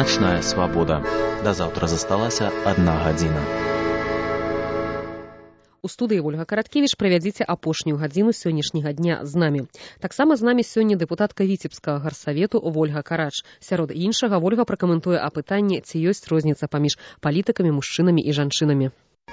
Начная свабода. Да заўтра засталася 1 гадзіна. У студыі Ольга Караткевіч правядзіце апошнюю гадзіну сённяшняга дня з намі. Таксама з намі сёння дэпутатка Віцебскага гарсавету Вольга Карач. Сярод іншага Вольга пракаментуе апытанне, ці ёсць розніца паміж палітыкамі, мужчынамі і жанчынамі.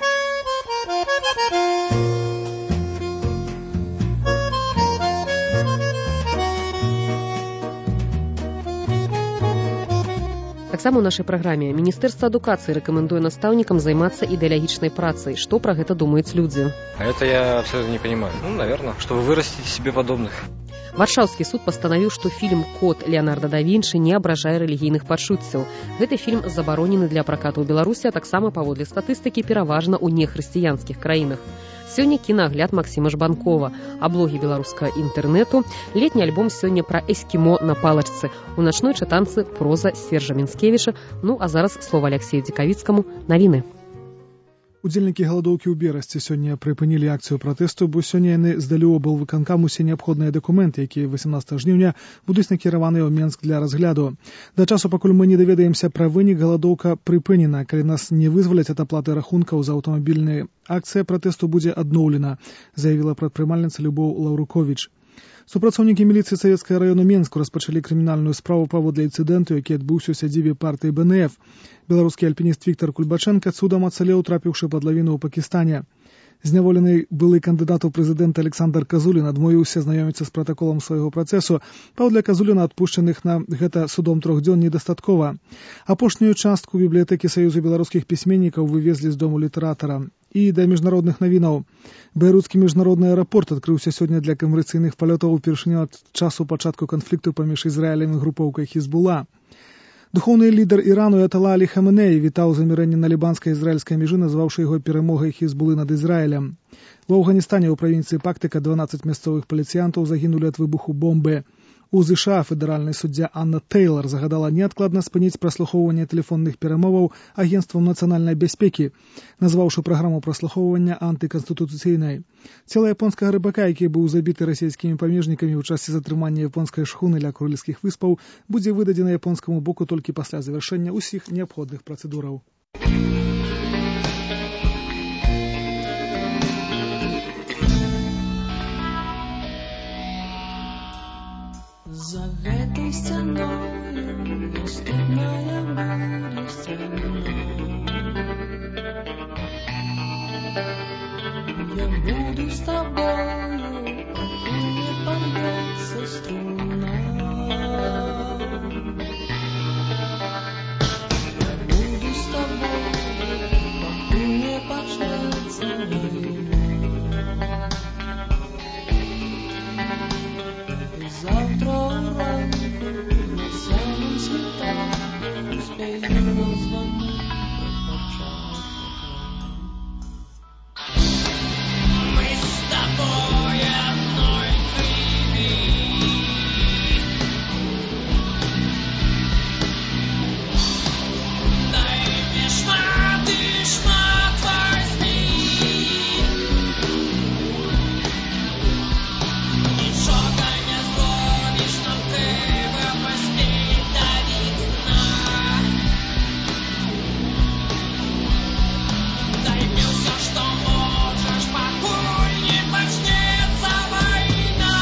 Таксама ў нашай праграме Міністэрства адукацыі рэкамендуе настаўнікам займацца ідэалагічнай працай. Што пра гэта думаюць людзі? А это я абсолютно не понимаю. Наверное, чтобы вырастить себе подобных. Варшаўскі суд пастанавіў, што фільм «Код» Леанарда да Вінчы не абражае рэлігійных пачуццяў. Гэты фільм забаронены для пракату ў Беларусі, а таксама паводле статыстыкі пераважна ў нехрысціянскіх краінах. Сёння кінагляд Максіма Жбанкова, а блогі беларускага інтэрнэту, летні альбом сёння пра эскімо на палачцы, у начной чытанцы проза Сержа Мінскевіча, а зараз слова Алексею Дзекавіцкаму, навіны. Удзельнікі галадоўкі ў Берасці сёння прыпынілі акцыю пратэсту, бо сёння яны здалі ў аблвыканкам усе неабходныя дакументы, якія 18 жніўня будуць накіраваныя ў Менск для разгляду. Да часу, пакуль мы не даведаемся пра вынік, галадоўка прыпынена. Калі нас не вызваляць ад аплаты рахункаў за аўтамабільныя, акцыя пратэсту будзе адноўлена, заявіла прадпрымальніца Любоў Лаўруковіч. Супрацоўнікі міліцыі Савецкага раёну Менску распачалі крымінальную справу паводле інцыдэнту, які адбыўся ў сядзібе партыі БНФ. Беларускі альпініст Віктар Кульбачэнка цудам ацалеў, трапіўшы пад лавіну ў Пакістане. Зняволены былы кандыдат у прэзідэнта Александр Казулін адмовіўся знаёміцца з пратаколам свайго працэсу. Паводле Казуліна адпушчаных на гэта судом 3 дзён недастаткова. Апошнюю частку бібліятэкі Саюзу беларускіх пісьменнікаў вывезлі з дому літаратара. І да міжнародных навінаў. Бейруцкі міжнародны аэрапорт адкрыўся сёння для камерцыйных палётаў упершыню ад часу пачатку канфлікту паміж Ізраілем і групоўкай Хізбула. Духоўны лідар Ірану Аятала Алі Хаменеі вітаў замірэнне на лібанска-ізраільскай мяжы, назваўшы яго перамогай Хізбулы над Ізраілем. У Афганістане ў правінцыі Пактыка 12 мясцовых паліцыянтаў загінулі ад выбуху бомбы. У ЗША федэральны суддзя Анна Тэйлар загадала неадкладна спыніць праслухоўванне тэлефонных перамоваў агенцтвам нацыянальнай бяспекі, назваўшы праграму праслухоўвання антыканстытуцыйнай. Цела японскага рыбака, які быў забіты расійскімі памежнікамі ў часе затрымання японскай шхуны ля Курыльскіх выспаў, будзе выдадзена японскаму боку толькі пасля завяршэння ўсіх неабходных працэдураў. За гэтай сцяною студная будзе сцяна. Я буду з табою, пакуль не памнецца струна. Я буду з табою, пакуль не пачнецца вайна. Завтра уранку на самым світанку успею звонить пачаць. Мы с тобой одной крови. Дай мне шмат и шмат возьми. Нічога не зробиш, нам треба поспеть до весна. Дай мне все, что можешь, покуль не почнется война.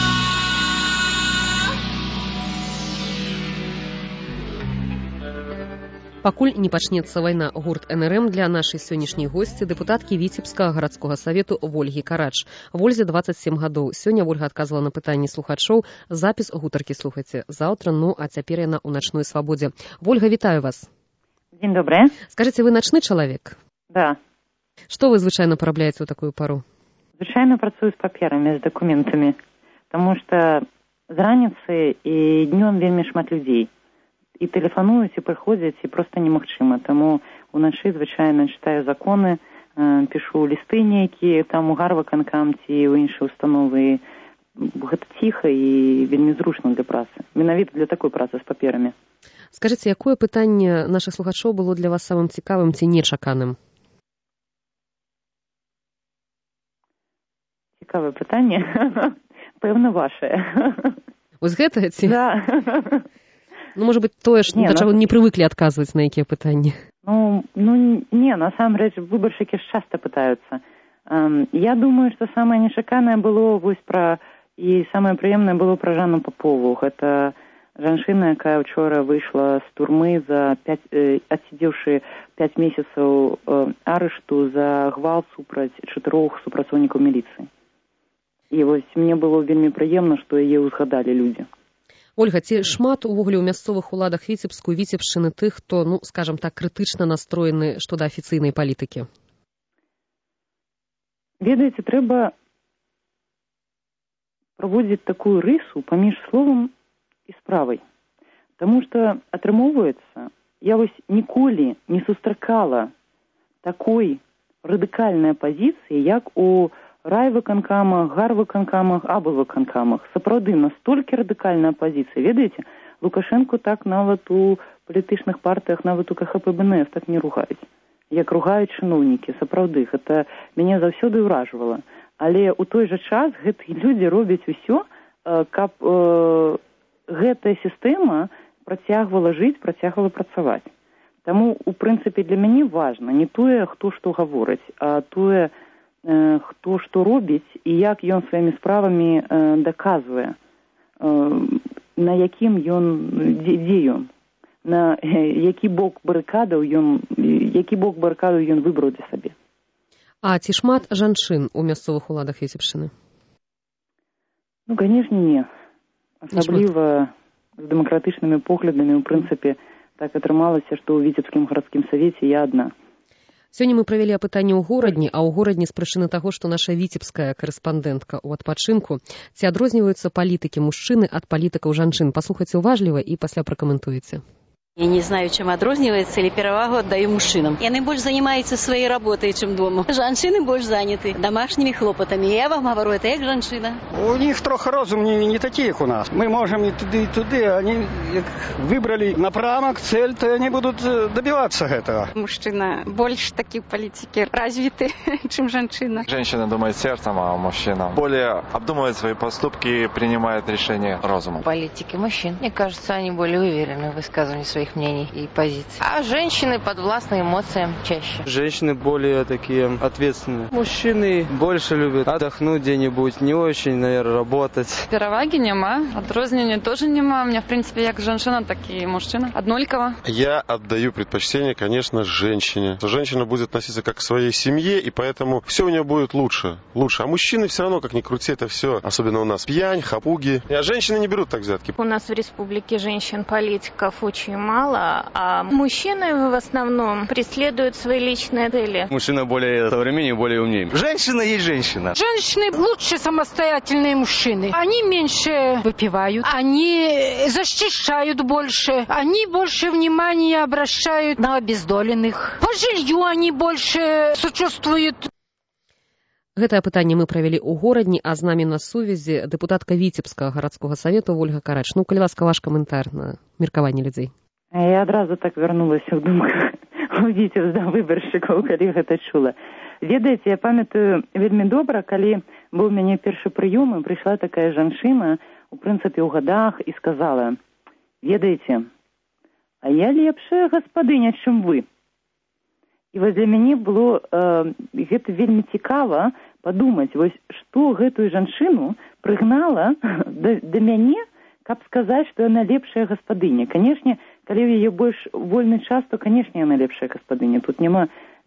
Пакуль не пачнецца вайна, гурт НРМ для нашай сённяшняй госці, дэпутаткі Віцебскага гарадскога савету Вольгі Карач. Вользе 27 гадоў. Сёння Вольга адказвала на пытанні слухачоў. Запіс гутаркі слухайце заўтра, а цяпер яна ў начной свабодзе. Вольга, вітаю вас. Дзень добры. Скажыце, вы начны чалавек? Да. Што вы звычайна парабляеце ў такую пару? Звычайна працую з паперамі, з дакументамі, таму што з раніцы і днём вельмі шмат людзей. І тэлефануюць, і прыходзяць, і проста немагчыма. Таму уначы звычайна чытаю законы, пішу лісты нейкія, там у гарвыканкам ці ў іншыя установы. Гэта ціха і вельмі зручна для працы. Менавіта для такой працы з паперамі. Скажыце, якое пытанне нашых слухачоў было для вас самым цікавым ці нечаканым? Цікавае пытанне. Пэўна, вашае. Вось гэта ці? Да. Ну, может быть, тое, што да чаго не прывыклі адказваць на якія пытанні. Не, насамрэч, выбаршчыкі ж часта пытаюцца. Я думаю, што самае нечаканае было і самае прыемнае было пра Жанну Папову. Гэта жанчына, якая ўчора выйшла з турмы, адсидзеўшы 5 месяцаў арышту за гвалт супраць 4 супрацоўнікаў міліцыі. І вось мне было вельмі прыемна, што яе ўзгадалі людзі. Ольга, ці шмат увогуле ў мясцовых уладах Віцебску і Віцебшчыны тых, хто, скажам так, крытычна настроены што да афіцыйнай палітыкі? Ведаеце, трэба праводзіць такую рысу паміж словам і справай. Таму што, атрымоўваецца, я вось ніколі не сустракала такой радыкальнай пазіцыі, як у райвыканкамах, гарвыканкамах, аблвыканкамах. Сапраўды, настолькі радыкальная пазіцыя. Ведаеце, Лукашэнку так нават у палітычных партыях, нават у КХП БНС так не ругаюць. Як ругаюць чыноўнікі, сапраўды. Гэта мяне заўсёды ўражвала. Але ў той жа час гэтыя людзі робяць усё, каб гэтая сістэма працягвала жыць, працягвала працаваць. Таму, у прынцыпе, для мяне важна не тое, хто што гаворыць, а тое, хто што робіць і як ён сваімі справамі даказвае, на якім ён, дзе ён, на які бок барыкадаў ён выбраў для сабе. А ці шмат жанчын у мясцовых уладах Віцебшчыны? Канешне, не. Асабліва з дэмакратычнымі поглядамі, у прынцыпе, так атрымалася, што ў Віцебскім гарадскім савеце я адна. Сёння мы правялі апытанне ў горадні, а ў горадні з прычыны таго, што наша віцебская карэспандэнтка ў адпачынку, ці адрозніваюцца палітыкі мужчыны ад палітыкаў жанчын. Паслухайце уважліва і пасля пракаментуеце. Я не знаю, чем адрозніваецца, или перавагу аддаю мужчынам. Яны больш занимаются своей работой, чем дома. Жанчыны больш заняты домашними хлопотами. Я вам говорю, это як жанчына. У них трохи розум не такие, как у нас. Мы можем и туды. Они выбрали напрамок, цель, то они будут добиваться этого. Мужчина больше такие политики развиты, чем женщина. Женщина думает сердцем, а мужчина более обдумывает свои поступки и принимает решения разумом. Политики мужчин. Мне кажется, они более уверены в высказывании своих мнений и позиций. А женщины подвластны эмоциям чаще. Женщины более такие ответственные. Мужчины больше любят отдохнуть где-нибудь, не очень, наверное, работать. Переваги нема, отрознення тоже нема. У меня, в принципе, как женщина, так и мужчина. Однолькова. Я отдаю предпочтение, конечно, женщине. Женщина будет относиться как к своей семье, и поэтому все у нее будет лучше. А мужчины все равно, как ни крути, это все, особенно у нас, пьянь, хапуги. А женщины не берут так взятки. У нас в республике женщин-политиков очень мало, а мужчины в основном преследуют свои личные цели. Мужчина более современнее, более умнее. Женщина есть женщина. Женщины лучше самостоятельные мужчины. Они меньше выпивают, они защищают больше, они больше внимания обращают на обездоленных. По жилью они больше сочувствуют. Гэтае пытанне мы правялі ў горадні, а з намі на сувязі дэпутатка Віцебскага гарадскога савету Ольга Карач. Калі ласка, ваш каментар на меркаванне людзей. Я адразу так вярнулася ў думках у Віцебска выбаршчыкаў, калі гэта чула. Ведаеце, я памятаю вельмі добра, калі быў у мяне першы прыём, і прыйшла такая жанчына, у прынцыпе ў гадах, і сказала: ведаеце, а я лепшая гаспадыня, чым вы. І вось для мяне было гэта вельмі цікава падумаць, вось што гэтую жанчыну прыгнала да мяне, каб сказаць, што яна лепшая гаспадыня. Канешне, калі ў яе больш вольны час, то, канешне, яна лепшая гаспадыня. Тут няма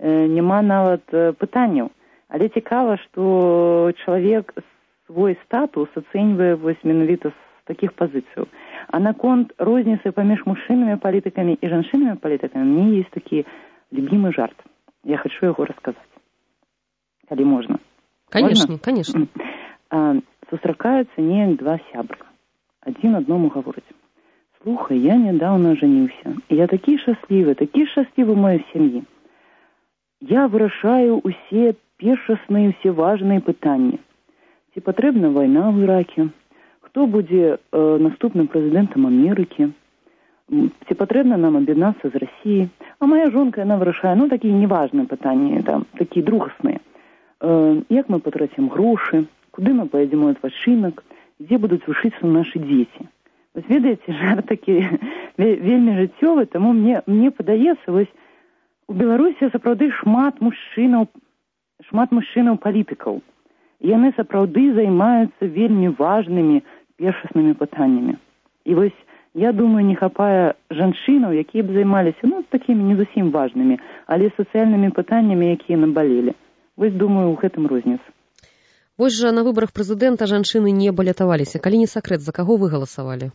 нават пытанняў. Але цікава, што чалавек свой статус ацэньвае вось менавіта з такіх пазіцыяў. А наконт розніцы паміж мужчынамі палітыкамі і жанчынамі палітыкамі, мне ёсць такі любимый жарт. Я хочу его рассказать. Калі можно. Конечно, конечно. Сустракаюцца неяк два сябры. Адзін адному гаворыць: слухай, я нядаўна жаніўся. Я такі шчаслівы ў маёй сям'і. Я вырашаю усе першасныя, усе важныя пытанні. Ці патрэбна вайна в Іраке? Хто будзе наступным прэзідэнтам Амерыкі? Ці патрэбна нам аб'яднацца з Расіяй? А моя жонка, яна вырашае, такія неважныя пытанні, такія другасныя. Як мы патрацім грошы? Куды мы паедзем у адпачынак? Дзе будуць вучыцца нашы дзеці? Вось ведаеце, жарт такі вельмі жыццёвы, таму мне падаецца, вось у Беларусі сапраўды шмат мужчынаў палітыкаў. Яны сапраўды займаюцца вельмі важнымі першаснымі пытаннямі. І вось я думаю, не хапае жанчынаў, якія б займаліся, такімі не зусім важнымі, але сацыяльнымі пытаннямі, якія набалелі. Вось думаю, у гэтым розніца. Вось жа на выбарах прэзідэнта жанчыны не балятаваліся. Калі не сакрэт, за каго вы галасавалі?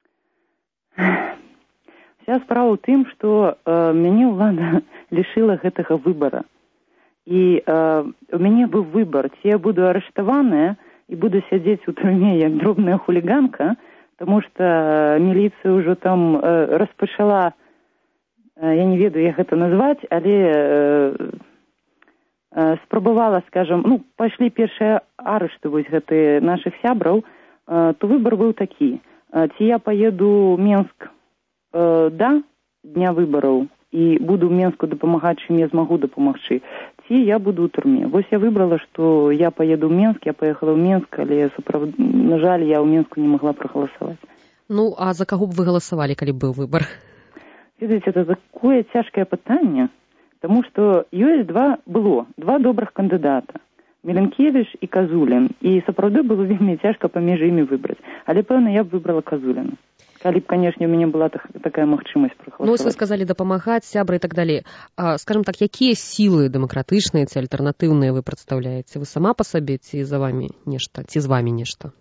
Вся справа ў тым, што мяне ўлада лішыла гэтага выбара. І у мяне быў выбар, ці я буду арыштаваная і буду сядзець у турме як дробная хуліганка, таму што міліцыя ўжо там распачала, я не ведаю, як гэта назваць, але спрабавала, скажам, пайшлі першыя арышты вось гэтыя нашых сябраў, то выбар быў такі. Ці я паеду ў Менск да дня выбараў і буду ў Менску дапамагаць, чым я змагу дапамагчы, ці я буду ў турме. Вось я выбрала, што я паеду ў Менск, я паехала ў Менск, але, на жаль, я ў Менску не магла прагаласаваць. А за каго б вы галасавалі, калі быў выбар? Ведаеце, это такое цяжкае пытанне, таму што ёсць два добрых кандыдата. Меленкевіч і Казулін. І сапраўды было вельмі цяжка паміж імі выбраць. Але, пэўна, я б выбрала Казуліна. Калі б, канешне, у мяне была такая магчымасць прагаласаваць. Вы сказалі дапамагаць, сябры і так далей. Скажам так, якія сілы дэмакратычныя ці альтэрнатыўныя вы прадстаўляеце? Вы сама па сабе ці за вамі нешта, ці з вамі нешта?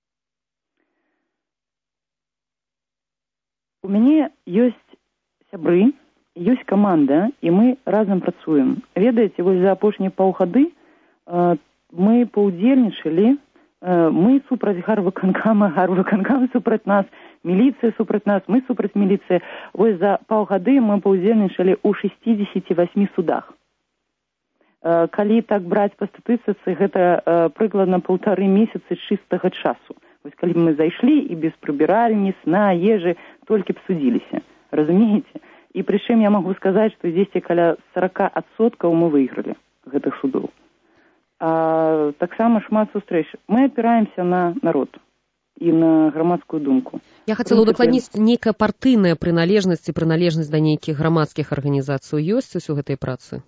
У мяне ёсць сябры, ёсць каманда, і мы разам працуем. Ведаеце, вось за апошнія паўгады мы паўдзельнічалі, мы супраць гарвыканкама супраць нас, міліцыя супраць нас, мы супраць міліцыі. Вось за паўгады мы паўдзельнічалі ў 68 судах. Калі так браць па статыстыцы, гэта прыкладна 1,5 месяцы чыстага часу. Вось калі мы зайшлі і без прыбіральні, сна, ежы, толькі б судзіліся. Разумееце? І прычым я магу сказаць, што дзесьці каля 40% мы выйгралі гэтых судоў. Таксама шмат сустрэч. Мы апіраемся на народ і на грамадскую думку. Я хацела удакладніць, нейкая партыйная прыналежнасць і прыналежнасць да нейкіх грамадскіх арганізацый ёсць у гэтай працы?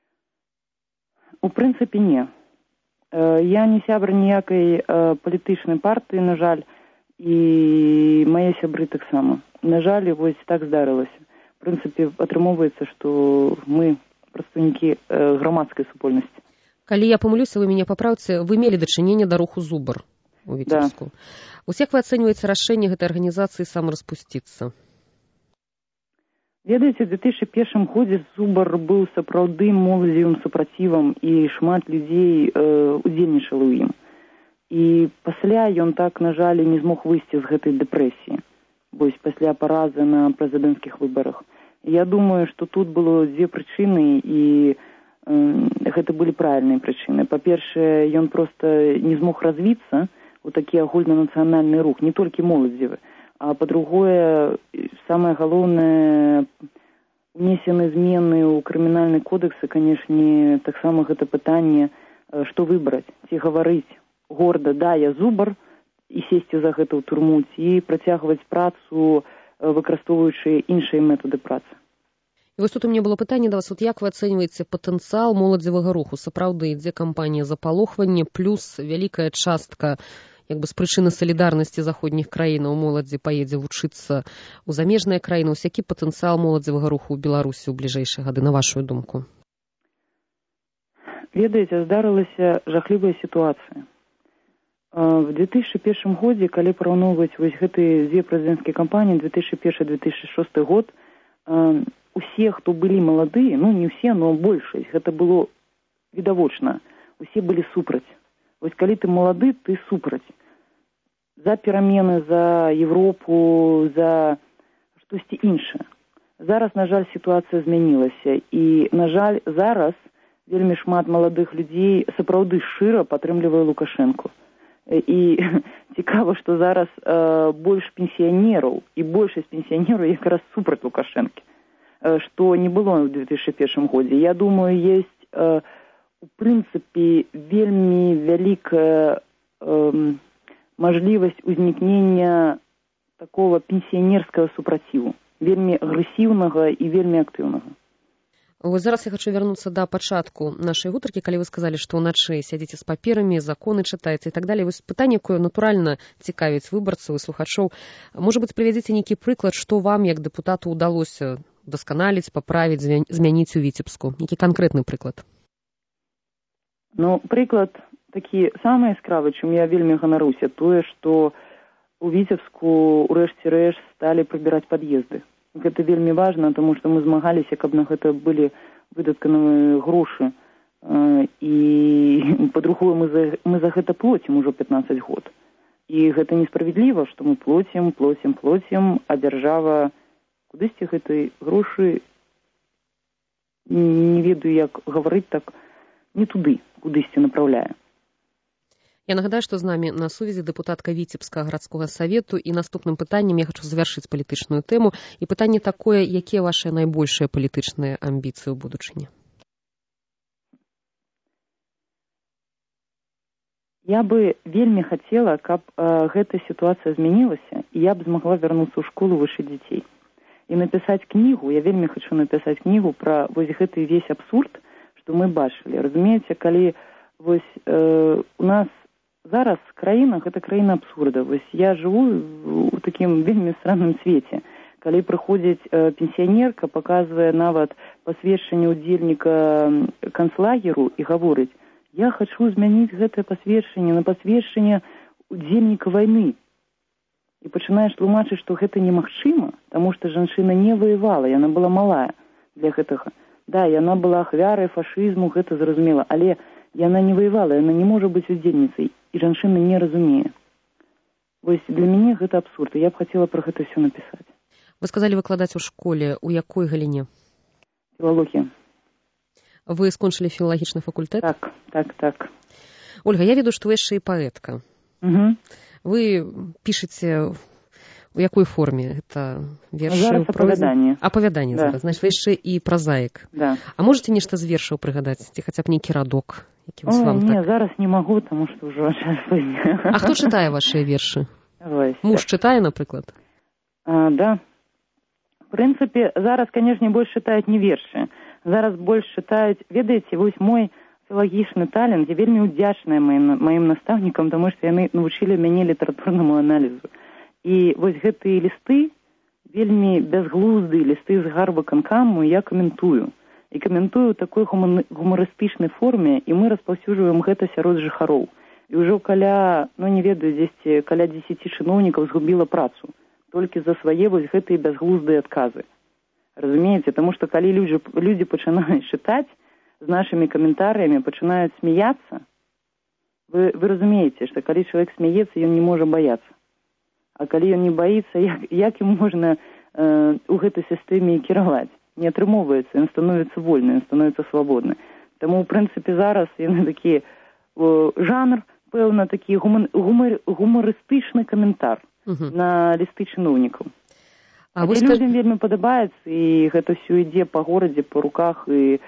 У прынцыпе, не. Я не сябра ніякай палітычнай партыі, на жаль, і мае сябры таксама. На жаль, вось так здарылася. В прынцыпе, атрымоўваецца, што мы прадстаўнікі грамадскай супольнасці. Калі я памылюся, вы мяне папраўце, вы мелі дачыненне да руху «Зубр» у Віцебску. Да. Як вы ацэньваеце рашэнне гэтай арганізацыі самараспусціцца? Ведаеце, у 2001 годзе «Зубр» быў сапраўды моладзевым супрацівам, і шмат людзей удзельнічала ў ім. І пасля ён так, на жаль, не змог выйсці з гэтай дэпрэсіі. Вось пасля паразы на прэзідэнцкіх выбарах. Я думаю, што тут было дзве прычыны, і гэта былі правільныя прычыны. Па-першае, ён проста не змог развіцца у такі агульнанацыянальны рух, не толькі моладзевы. А па-другое, самае галоўнае, внесены змены ў крымінальны кодекс, і, канешне, таксама гэта пытанне, што выбраць, ці гаварыць горда, да, я зубр, і сесці за гэта ў турму, ці працягваць працу, выкарыстоўваючы іншыя метады працы. І вось тут у мяне было пытанне да вас, як вы ацэньваеце патэнцыял моладзевага руху? Сапраўды ідзе кампанія запалохвання, плюс вялікая частка з прычыны салідарнасці заходніх краінаў моладзі паедзе вучыцца ў замежныя краіны. Які патэнцыял моладзевага руху ў Беларусі ў бліжэйшыя гады, на вашу думку? Ведаеце, здарылася жахлівая сітуацыя. В 2001 годзе, калі параўноўваць вось гэтыя дзве прэзідэнцкія кампаніі, 2001-2006 год, усе, хто былі маладыя, не ўсе, но большасць, гэта было відавочна, усе былі супраць. Вось калі ты малады, ты супраць. За перамены, за Европу, за штосьці іншае. Зараз, на жаль, сітуацыя змянілася, і, на жаль, зараз вельмі шмат маладых людзей сапраўды шчыра падтрымлівае Лукашэнку. І цікава, што зараз больш пенсіянераў, і большасць пенсіянераў якраз супраць Лукашэнкі, што не было ў 2001 годзе. Я думаю, ёсць, у прынцыпе, вельмі вялікая мажлівасць узнікнення такого пенсіянерскага супраціву. вельмі агрэсіўнага і вельмі актыўнага. Вось зараз я хочу вярнуцца да пачатку нашай гутаркі, калі вы сказалі, што ўначы сядзіце з паперамі, законы чытаеце і так далее. Вось пытанне, якое натуральна цікавіць выбарцаў і слухачоў. Можа быць, прывядзіце нейкі прыклад, што вам, як дэпутату, удалося дасканаліць, паправіць, змяніць у Віцебску? Які канкрэтны прыклад? Ну, прыклад такі самы яскравы, чым я вельмі ганаруся, тое, што у Віцебску ў рэшце рэшт сталі прыбіраць пад'езды. Гэта вельмі важна, таму што мы змагаліся, каб на гэта былі выдатканыя грошы. І, па-другое, мы за гэта плоцім ужо 15 год. І гэта несправядліва, што мы плоцім, а дзяржава кудысьці гэтай грошы, не ведаю, як гаварыць так, не туды, кудысьці направляе. Я нагадаю, што з намі на сувязі дэпутатка Віцебскага гарадскога савету, і наступным пытаннем я хочу завяршыць палітычную тэму. І пытанне такое, якія вашыя найбольшыя палітычныя амбіцыі ў будучыні? Я бы вельмі хацела, каб гэта сітуацыя змянілася, і я б змагла вярнуцца ў школу вучыць дзяцей. І напісаць кнігу, я вельмі хачу напісаць кнігу пра вось гэты весь абсурд, што мы бачылі. Разумееце, калі вось у нас зараз краіна, гэта краіна абсурда. Вось я жыву ў такім вельмі странным свеце. Калі прыходзіць пенсіянерка, паказвае нават пасведчанне ўдзельніка канцлагеру і гаворыць: я хачу змяніць гэтае пасведчанне на пасведчанне ўдзельніка вайны. І пачынаеш тлумачыць, што гэта немагчыма, таму што жанчына не ваявала, яна была малая для гэтага. Да, яна была ахвярай фашызму, гэта зразумела, але яна не ваявала, яна не можа быць удзельніцай, і жанчына не разумее. Вось для мяне гэта абсурд, і я б хацела пра гэта ўсё напісаць. Вы сказалі выкладаць у школе. У якой галіне? Філалогія. Вы скончылі філалагічны факультэт? Так. Ольга, я ведаю, што вы яшчэ і паэтка. Вы пішаце у якой форме? Это вершы? Зараз апавяданне. Апавяданне да. Зараз. Значит, вы яшчэ і празаік. Да. А можете нешта з вершаў прыгадаць? Ці хаця б нейкі радок? Не, зараз не магу, таму што ўжо час выйдзе. А хто чытае вашыя вершы? Муж чытае, напрыклад? Да. В прынцыпе, зараз, канешне, больш чытаюць не вершы. Зараз больш чытаюць, ведаеце, вось мой філалагічны талент, я вельмі ўдзячная маім настаўнікам, таму што яны навучылі мяне літаратурнаму аналізу. І вось гэтыя лісты, вельмі бязглуздыя лісты з гарвыканкаму, я каментую. І каментую ў такой гумарыстычнай форме, і мы распаўсюджваем гэта сярод жыхароў. І ўжо каля, не ведаю, дзесьці каля 10 чыноўнікаў згубіла працу. Толькі за свае вось гэтыя бязглуздыя адказы. Разумееце? Таму што калі людзі пачынаюць чытаць, з нашымі каментарыямі пачынаюць смяяцца, вы разумееце, што калі чалавек смяецца, ён не можа баяцца. А калі ён не баіцца, як ім можна у гэтай сістэме кіраваць? Не атрымоўваецца, ён становіцца вольны, ён становіцца свабодны. Таму, ў прынцыпе, зараз яны такі жанр, пэўна, такі гумарыстычны каментар на лісты чыноўнікаў. Людзям вельмі падабаецца, і гэта ўсё ідзе па горадзе, па руках, і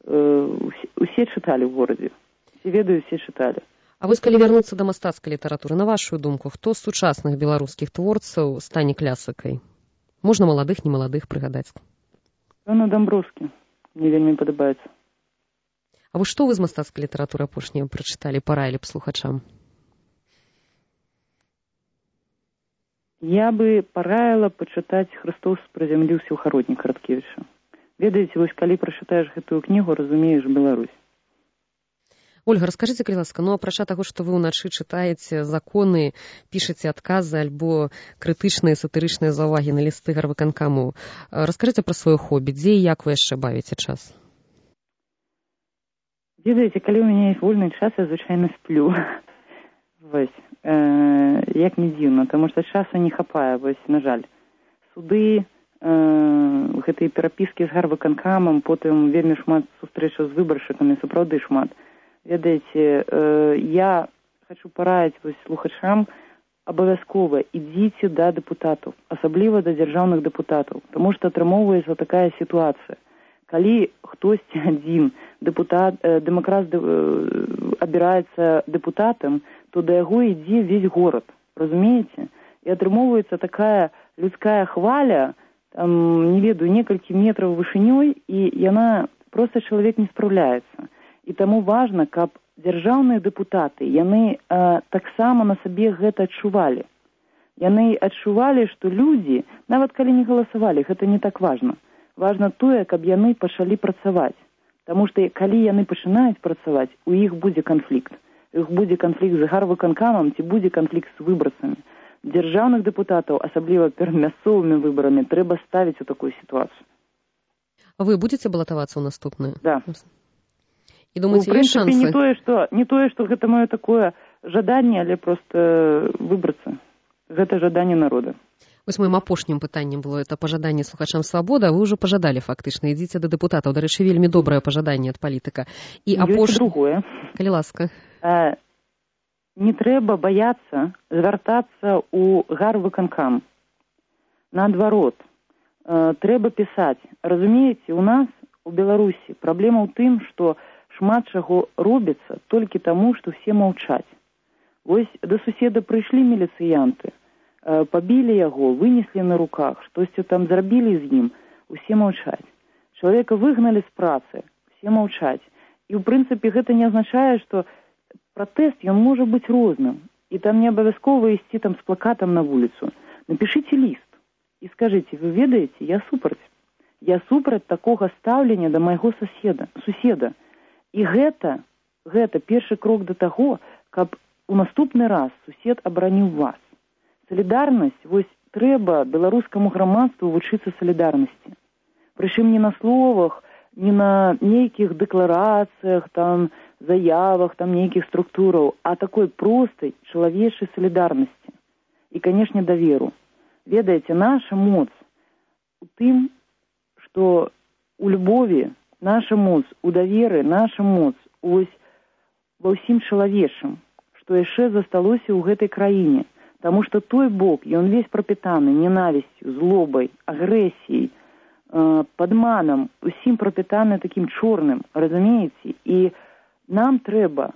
усе чыталі ў горадзе. Усе ведаюць, усе чыталі. А вось калі вярнуцца да мастацкай літаратуры, на вашу думку, хто з сучасных беларускіх творцаў стане класікай? Можна маладых, немаладых прыгадаць? Пэўна, Дамброўскі. Мне вельмі падабаецца. А вы што вы з мастацкай літаратуры апошняе прачыталі, параілі б слухачам? Я бы параіла пачытаць «Хрыстос прызямліўся ў гародні» Караткевіча. Ведаеце, вось калі прачытаеш гэтую кнігу, разумееш Беларусь. Ольга, раскажыце, калі ласка, апрача таго, што вы ўначы чытаеце законы, пішаце адказы альбо крытычныя, сатырычныя заўвагі на лісты гарвыканкаму, раскажыце пра сваё хобі, дзе і як вы яшчэ бавіце час? Ведаеце, калі ў мяне ёсць вольны час, я звычайна сплю. Вось, як не дзіўна, таму што часу не хапае, вось, на жаль. Суды, гэтыя перапіскі з гарвыканкамам, потым вельмі шмат сустрэчаў з выбаршчыкамі, сапраўды шмат. Ведаеце, я хочу параіць слухачам, абавязкова ідзіце да дэпутатаў, асабліва да дзяржаўных дэпутатаў, таму што атрымоўваецца такая сітуацыя. Калі хтосьці адзін дэмакрат абіраецца дэпутатам, то да яго ідзе весь горад, разумееце? І атрымоўваецца такая людская хваля там, не ведаю, некалькі метраў вышынёй, і яна проста чалавек не спраўляецца. І таму важна, каб дзяржаўныя дэпутаты, яны таксама на сабе гэта адчувалі. Яны адчувалі, што людзі, нават калі не галасавалі, гэта не так важна. Важна тое, каб яны пачалі працаваць. Таму што калі яны пачынаюць працаваць, у іх будзе канфлікт. У іх будзе канфлікт з гарвыканкамам, ці будзе канфлікт з выбарцамі. Дзяржаўных дэпутатаў, асабліва перад мясцовымі выбарамі, трэба ставіць у такую сітуацыю. Вы будете балатавацца ў наступную? Да. І думаеце, ёсць шансы? Не тое, што гэта маё такое жаданне, але проста выбрацца. Гэта жаданне народа. Вось моим апошнім пытаннем было это пажаданне слухачам свабоды, а вы ўжо пажадалі фактычна. Ідзіце да дэпутатаў. Дарэчы, вельмі добрае пажаданне ад палітыка. І другое. Калі ласка. Не трэба баяцца звяртацца ў гарвыканкам. Наадварот, трэба пісаць. Разумееце, у нас, у Беларусі, праблема ў тым, што шмат чаго робіцца толькі таму, што все маўчаць. Вось да суседа прыйшлі міліцыянты, пабілі яго, вынеслі на руках, штосьці там зрабілі з ім, усе маўчаць. Чалавека выгналі з працы, усе маўчаць. І ў прынцыпе гэта не азначае, што пратэст ён можа быць розным. І там не абавязкова ісці там з плакатам на вуліцу. Напішыце ліст і скажыце, вы ведаеце, я супраць. Я супраць такога стаўлення да майго суседа. І гэта першы крок да таго, каб у наступны раз сусед абараніў вас. Салідарнасць, вось трэба беларускаму грамадству вучыцца салідарнасці. Прычым не на словах, не на нейкіх дэкларацыях, там, заявах, там, нейкіх структураў, а такой простай чалавечай салідарнасці. І, канешне, даверу. Ведаеце, наша моц у тым, што у любові, наша моц у даверы, наша моц ось ва ўсім чалавечым, што яшчэ засталося ў гэтай краіне. Таму што той бок, ён весь прапітаны ненавісцю, злобай, агрэсіяй, падманам, усім прапітаны такім чорным, разумееце? І нам трэба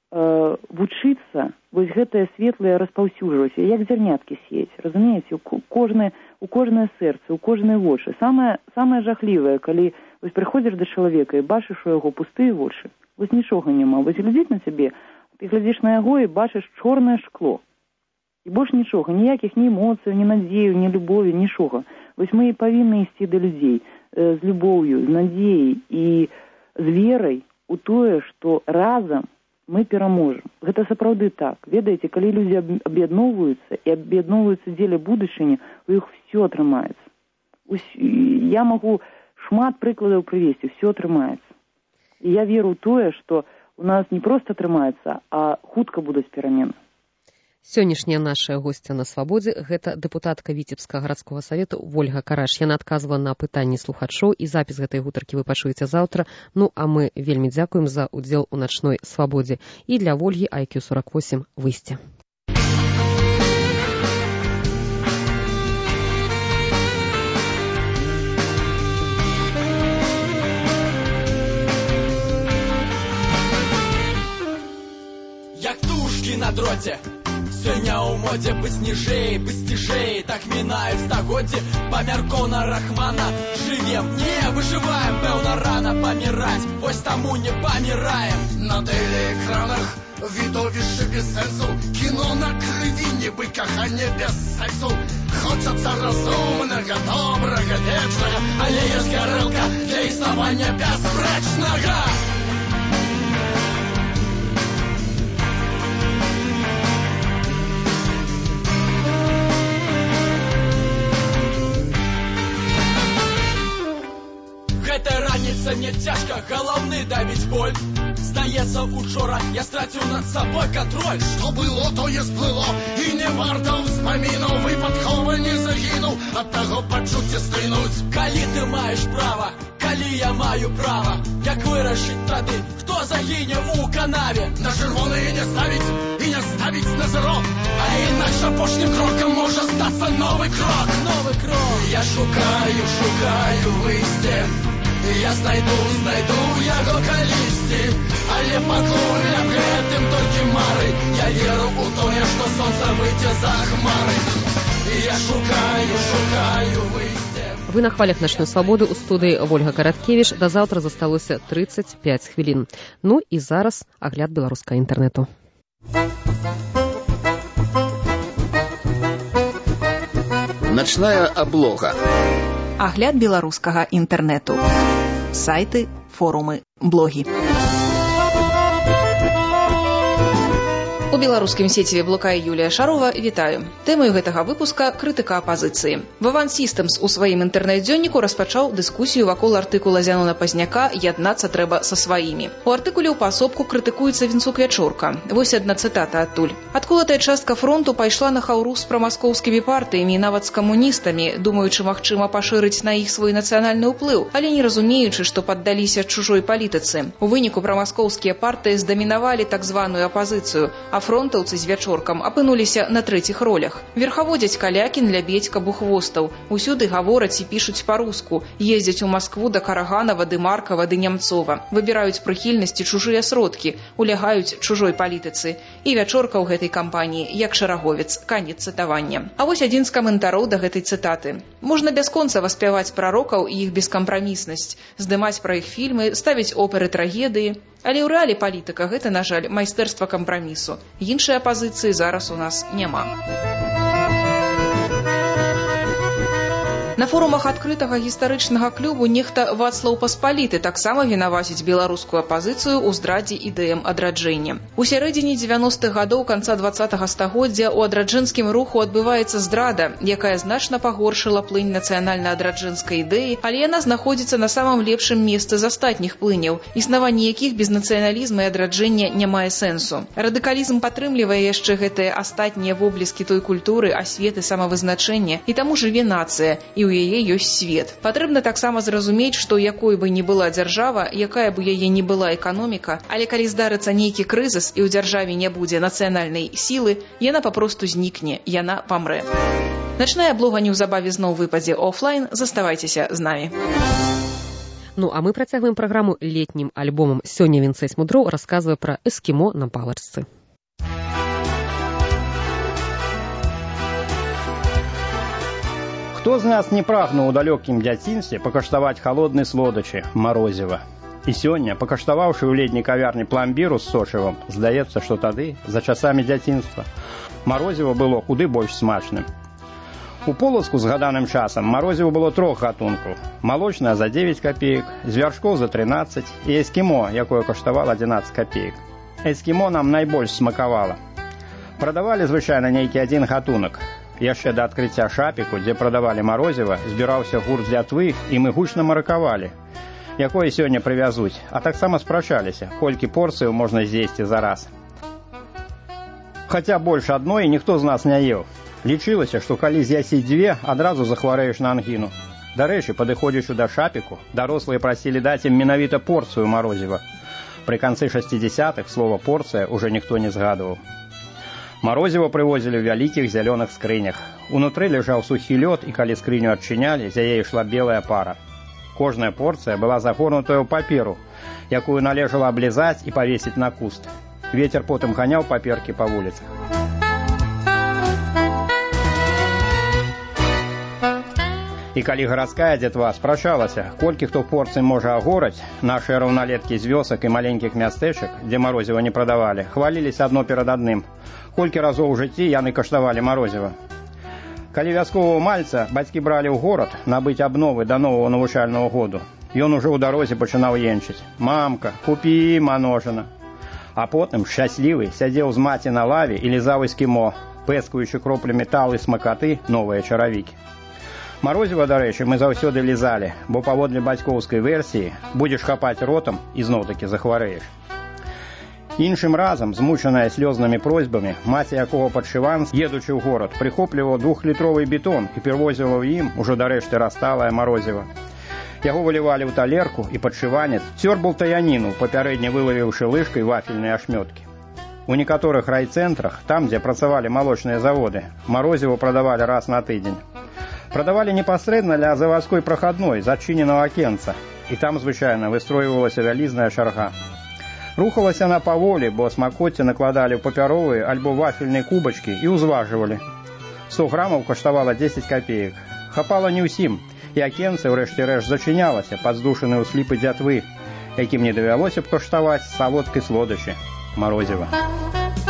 вучыцца вось гэтае светлае распаўсюджваць, як зярняткі сеяць, разумееце? У кожнае сэрца, у кожныя вочы. Самае жахлівае, калі вось прыходзіш да чалавека і бачыш у яго пустыя вочы, вось нічога няма, вось глядзіць на цябе, ты глядзіш на яго і бачыш чорнае шкло. І больш нічога, ніякіх ні эмоцый, ні надзею, ні любові, нічога. Вось мы і павінны ісці да людзей з любоўю, з надзеяй і з верай у тое, што разам мы пераможам. Гэта сапраўды так. Ведаеце, калі людзі аб'ядноўваюцца і аб'ядноўваюцца дзеля будучыні, у іх все атрымаецца. Я магу шмат прыкладаў прывесці, все атрымаецца. І я веру ў тое, што у нас не проста атрымаецца, а хутка будуць перамены. Сённяшняя наша госця на свабодзе – гэта дэпутатка Віцебскага гарадскога савету Вольга Караш. Яна адказвала на пытанні слухачоў, і запіс гэтай гутаркі вы пачуеце заўтра. Ну, а мы вельмі дзякуем за ўдзел у начной свабодзе. І для Вольгі IQ48 выйсце. Як тушкі на дроце, сёння ў модзе быць ніжэй, быць цішэй, так мінаюць стагоддзі, памяркоўна Рахмана. Жывем, не выжываем, пэўна рана паміраць, вось таму не паміраем. На тэлеэкранах відовішчы без сэнсу, кіно на крыві, нібы каханне без сексу. Хочацца разумнага, добрага, вечнага, але ёсць гарэлка для існавання бясспрэчнага. Гэта раніца не цяжка, галаўны давіць боль. Здаецца, учора я страціў над сабой кантроль. Што было, тое сплыло, і не варта ўспамінаў, выпадкова не загінуў, ад таго пачуцці стынуць. Калі ты маеш права, калі я маю права, як вырашыць тады, хто загіне ў канаве? На чырвоны не ставіць, і не ставіць на зеро, а інакш апошнім крокам можа стацца новы крок. Новы крок. Я шукаю выйсце, я знайду яго калісьці, але пакуль аб гэтым толькі мары. Я веру ў тое, што сонца выйдзе за хмары. Я шукаю выйсце. Вы на хвалях начной свабоды ў студыі Вольга Караткевіч. Да заўтра засталося 35 хвілін. Ну і зараз агляд беларускага інтэрнэту. Начная аблога. Агляд беларускага інтэрнэту. Сайты, форумы, блогі. У беларускім сеціве блукае Юлія Шарова. Вітаю. Тэмаю гэтага выпуска крытыка апазіцыі. Ваван Сістэмс у сваім інтэрнэт-дзённіку распачаў дыскусію вакол артыкула Зянона Пазняка «Яднацца трэба са сваімі». У артыкуле ў пасобку крытыкуецца Вінцук Вячорка. Вось адна цытата адтуль. Адкулатая частка фронту пайшла на хаўру з прамаскоўскімі партыямі і нават з камуністамі, думаючы, магчыма, пашырыць на іх свой нацыянальны ўплыў, але не разумеючы, што паддаліся чужой палітыцы. У выніку прамаскоўскія партыі здамінавалі так званую апазіцыю, а фронтаўцы з Вячоркам апынуліся на трэціх ролях. Верхаводзяць Калякін, Лябедзька, Бухвостаў. Усюды гавораць і пішуць па-руску. Ездзяць у Маскву да Караганава, ды Маркава, ды Нямцова. Выбіраюць прыхільнасці чужыя сродкі, улягаюць чужой палітыцы. І Вячорка ў гэтай кампаніі як шараговец. Канец цытавання. А вось адзін з каментароў да гэтай цытаты. Можна бясконца васпяваць прарокаў і іх бескампраміснасць, здымаць пра іх фільмы, ставіць оперы трагедыі. Але ў рэале палітыка гэта, на жаль, майстэрства кампрамісу. Іншай апазіцыі зараз у нас няма. На форумах адкрытага гістарычнага клубу нехта Вацлаў Паспаліты таксама вінаваціць беларускую апазіцыю ў здрадзе ідэям адраджэння. У сярэдзіне 90-х гадоў канца 20-го стагоддзя ў адраджэнскім руху адбываецца здрада, якая значна пагоршыла плынь нацыянальна-адраджэнскай ідэі, але яна знаходзіцца на самым лепшым месцы з астатніх плыняў, існаванне якіх без нацыяналізма і адраджэння не мае сэнсу. Радыкалізм падтрымлівае яшчэ гэтыя астатнія воблескі той культуры, асветы, самавызначэння, і таму жыве нацыя, і у яе ёсць свет. Патрэбна таксама зразумець, што якой бы ні была дзяржава, якая бы яе ні была эканоміка, але калі здарыцца нейкі крызіс і ў дзяржаве не будзе нацыянальнай сілы, яна папросту знікне, яна памрэ. Начная аблога неўзабаве зноў выпадзе офлайн. Заставайцеся з намі. Ну, а мы працягваем праграму летнім альбомам. Сёння Вінцэй Смудроў расказвае пра эскімо на палачцы. Хто з нас не прагнуў у далёкім дзяцінстве пакаштаваць халоднай слодачы марозіва? І сёння, пакаштаваўшы ў летняй кавярні пламбіру з сочывам, здаецца, што тады, за часамі дзяцінства, марозіва было куды больш смачным. У Полацку з гаданым часам марозіва было 3 гатункаў. Малочная за 9 копеек, з вяршкоў за 13 і эскімо, якое каштавала 11 копеек. Эскімо нам найбольш смакавала. Прадавалі звычайна нейкі адзін гатунак. Яшчэ да адкрыцця шапіку, дзе прадавалі марозіва, збіраўся гурт з Лятвы, і мы гучна маракавалі, якое сёння прывязуць, а таксама спрачаліся, колькі порцыяў можна з'есці за раз. Хаця больш адной ніхто з нас не еў. Лічылася, што калі з'ясіць 2, адразу захварэеш на ангіну. Дарэчы, падыходзячы да шапіку, дарослыя прасілі даць ім менавіта порцыю марозіва. Пры канцы 60-х слова «порцыя» уже ніхто не згадваў. Марозіва прывозілі ў вялікіх зялёных скрынях. Унутры ляжаў сухі лёд, і калі скрыню адчынялі, з яе ішла белая пара. Кожная порцыя была загорнутая ў паперу, якую належала аблізаць і павесіць на куст. Вецер потым ганяў паперкі па вуліцах. І калі гарадская дзетва спрачалася, колькі хто порцый можа агораць, нашыя раўналеткі з вёсак і маленькіх мястэчак, дзе марозіва не прадавалі, хваліліся адно перад адным. Колькі разоў у жыцці яны каштавалі марозіва. Калі вяскового мальца бацькі бралі ў горад набыць абновы да нового навучальнага году, ён ужо ў дарозе пачынаў енчыць: «Мамка, купі маножана». А потым, шчаслівы, сядзеў з маці на лаве і лізаў эскімо, пэскаючы кроплі металу і смакаты новыя чаравікі. Марозіва, дарэчы, мы заўсёды лізалі, бо паводле бацькоўскай версіі будзеш хапаць ротам і зноў-такі захварэеш. Іншым разам, змучаная слёзнымі просьбамі, маці якого падшыванц, едучы ў горад, прыхопліваў 2-літровы бетон і перавозіла ў ім ужо дарэшты расталае марозіва. Яго вылівалі ў талерку, і падшыванец цёрбал таяніну, папярэдне вылавіўшы лыжкай вафельныя ашмёткі. У некаторых райцэнтрах, там, дзе працавалі малочныя заводы, марозіва прадавалі раз на тыдзень. Прадавалі непасрэдна ля завадской прахадной, з адчыненага акенца, і там звычайна выстройвалася вялізная чарга. Рухалася она паволі, бо смакоцце накладалі ў папяровыя альбо вафельныя кубачкі і ўзважвалі. 100 грамаў каштавала 10 копеек. Хапала не ўсім, І акенце, ўрэшце рэшт, зачынялася пад здушаныя ў сліпы дзятвы, якім не давялося б каштаваць салодкай слодачы марозіва.